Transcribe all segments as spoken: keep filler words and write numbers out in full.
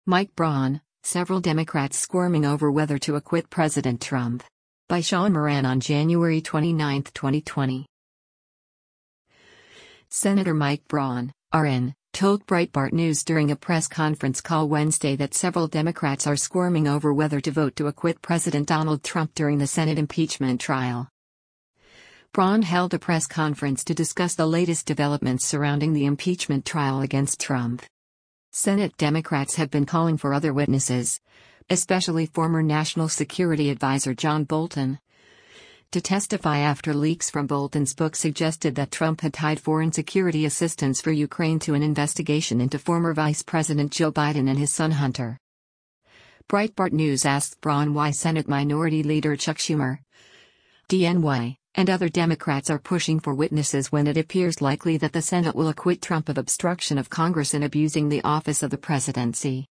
Mike Braun, several Democrats squirming over whether to acquit President Trump. By Sean Moran on January twenty-ninth, twenty twenty. Senator Mike Braun, R N, told Breitbart News during a press conference call Wednesday that several Democrats are squirming over whether to vote to acquit President Donald Trump during the Senate impeachment trial. Braun held a press conference to discuss the latest developments surrounding the impeachment trial against Trump. Senate Democrats have been calling for other witnesses, especially former National Security Advisor John Bolton, to testify after leaks from Bolton's book suggested that Trump had tied foreign security assistance for Ukraine to an investigation into former Vice President Joe Biden and his son Hunter. Breitbart News asked Braun why Senate Minority Leader Chuck Schumer, D N Y, and other Democrats are pushing for witnesses when it appears likely that the Senate will acquit Trump of obstruction of Congress and abusing the office of the presidency.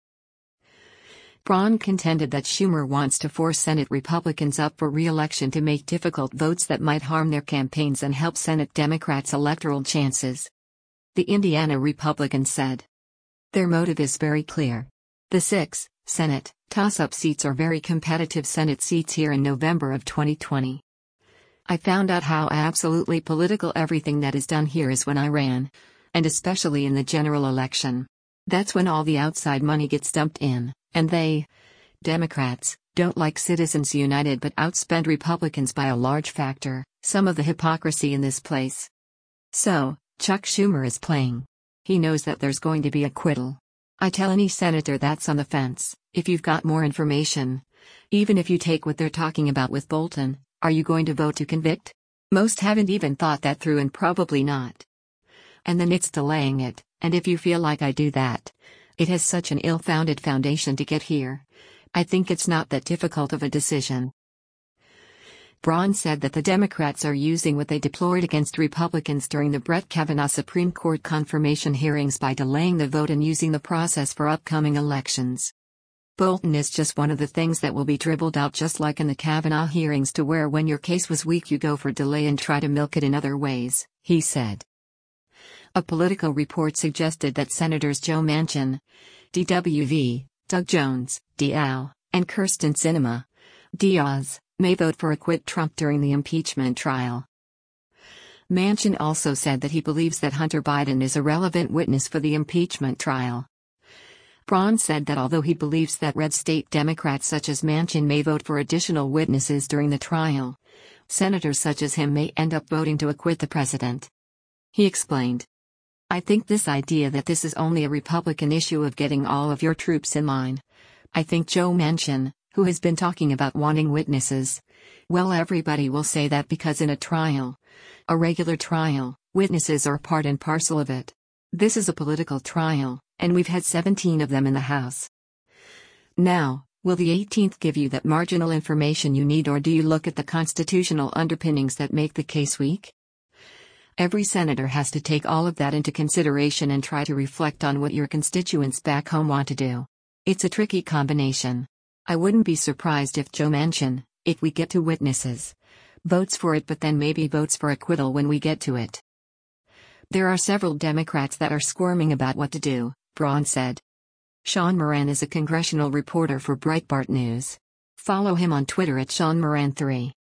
Braun contended that Schumer wants to force Senate Republicans up for re-election to make difficult votes that might harm their campaigns and help Senate Democrats' electoral chances. The Indiana Republican said, "Their motive is very clear. The six Senate toss-up seats are very competitive Senate seats here in November of twenty twenty. I found out how absolutely political everything that is done here is when I ran, and especially in the general election. That's when all the outside money gets dumped in, and they, Democrats, don't like Citizens United but outspend Republicans by a large factor. Some of the hypocrisy in this place. So, Chuck Schumer is playing. He knows that there's going to be acquittal. I tell any senator that's on the fence, if you've got more information, even if you take what they're talking about with Bolton, are you going to vote to convict? Most haven't even thought that through and probably not. And then it's delaying it, and if you feel like I do that, it has such an ill-founded foundation to get here. I think it's not that difficult of a decision." Braun said that the Democrats are using what they deployed against Republicans during the Brett Kavanaugh Supreme Court confirmation hearings by delaying the vote and using the process for upcoming elections. Bolton is just one of the things that will be dribbled out just like in the Kavanaugh hearings to where when your case was weak you go for delay and try to milk it in other ways, he said. A Politico report suggested that Senators Joe Manchin, D W V, Doug Jones, D L, and Kyrsten Sinema, D Oz, may vote for acquit Trump during the impeachment trial. Manchin also said that he believes that Hunter Biden is a relevant witness for the impeachment trial. Braun said that although he believes that red state Democrats such as Manchin may vote for additional witnesses during the trial, senators such as him may end up voting to acquit the president. He explained, "I think this idea that this is only a Republican issue of getting all of your troops in line. I think Joe Manchin, who has been talking about wanting witnesses, well, everybody will say that because in a trial, a regular trial, witnesses are part and parcel of it. This is a political trial, and we've had seventeen of them in the House. Now, will the eighteenth give you that marginal information you need, or do you look at the constitutional underpinnings that make the case weak? Every senator has to take all of that into consideration and try to reflect on what your constituents back home want to do. It's a tricky combination. I wouldn't be surprised if Joe Manchin, if we get to witnesses, votes for it but then maybe votes for acquittal when we get to it." There are several Democrats that are squirming about what to do, Braun said. Sean Moran is a congressional reporter for Breitbart News. Follow him on Twitter at Sean Moran three.